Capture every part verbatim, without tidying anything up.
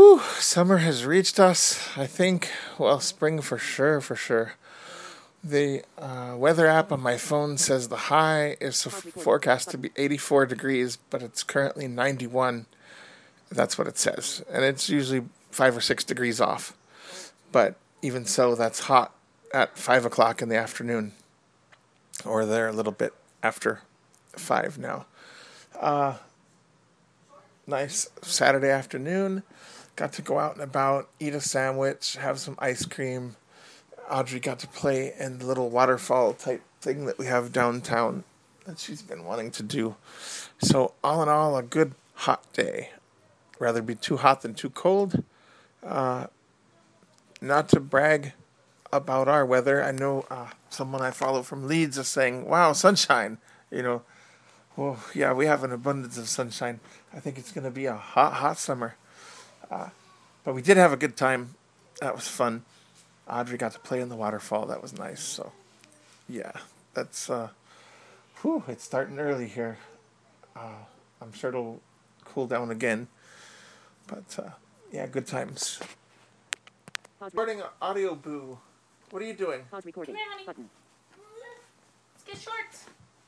Whew, summer has reached us, I think. Well, spring for sure, for sure. The uh, weather app on my phone says the high is forecast to be eighty-four degrees, but it's currently ninety-one. That's what it says. And it's usually five or six degrees off. But even so, that's hot at five o'clock in the afternoon. Or there a little bit after five now. Uh, nice Saturday afternoon. Got to go out and about, eat a sandwich, have some ice cream. Audrey got to play in the little waterfall type thing that we have downtown that she's been wanting to do. So all in all, a good hot day. Rather be too hot than too cold. Uh, not to brag about our weather. I know uh, someone I follow from Leeds is saying, wow, sunshine. You know, well, yeah, we have an abundance of sunshine. I think it's going to be a hot, hot summer. Uh, but we did have a good time. That was fun. Audrey got to play in the waterfall. That was nice. So, yeah, that's, uh, whew, it's starting early here. Uh, I'm sure it'll cool down again. But, uh, yeah, good times. Recording audio boo. What are you doing? Pause recording. Come here, honey. Button. Let's get shorts.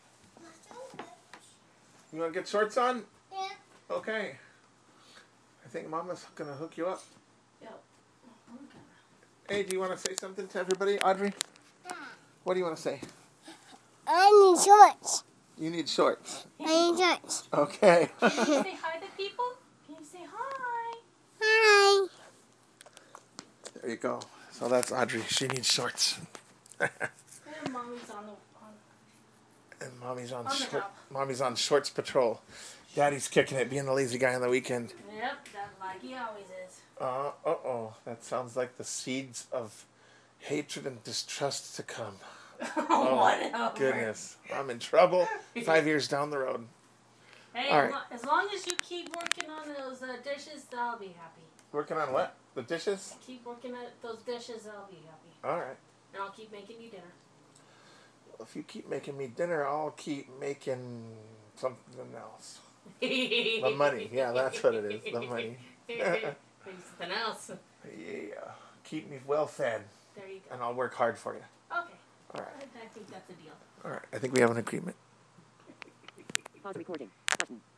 You want to get shorts on? Yeah. Okay. I think Mama's going to hook you up. Yep. Hey, do you want to say something to everybody, Audrey? Yeah. What do you want to say? I need shorts. You need shorts. I need shorts. Okay. Can you say hi to people? Can you say hi? Hi. There you go. So that's Audrey. She needs shorts. And mommy's on the on. And mommy's on, On the short, top. mommy's on shorts patrol. Daddy's kicking it, being the lazy guy on the weekend. Yep, that's like he always is. Uh, uh-oh. That sounds like the seeds of hatred and distrust to come. Oh, whatever. Goodness. I'm in trouble five years down the road. Hey, All as, right. lo- as long as you keep working on those uh, dishes, I'll be happy. Working on what? The dishes? Keep working at those dishes, I'll be happy. All right. And I'll keep making you dinner. Well, if you keep making me dinner, I'll keep making something else. The The money. Yeah, that's what it is. The money. Something else. Yeah. Keep me well fed, There you go. and I'll work hard for you. Okay. All right. I, I think that's a deal. All right. I think we have an agreement. Pause recording. Button.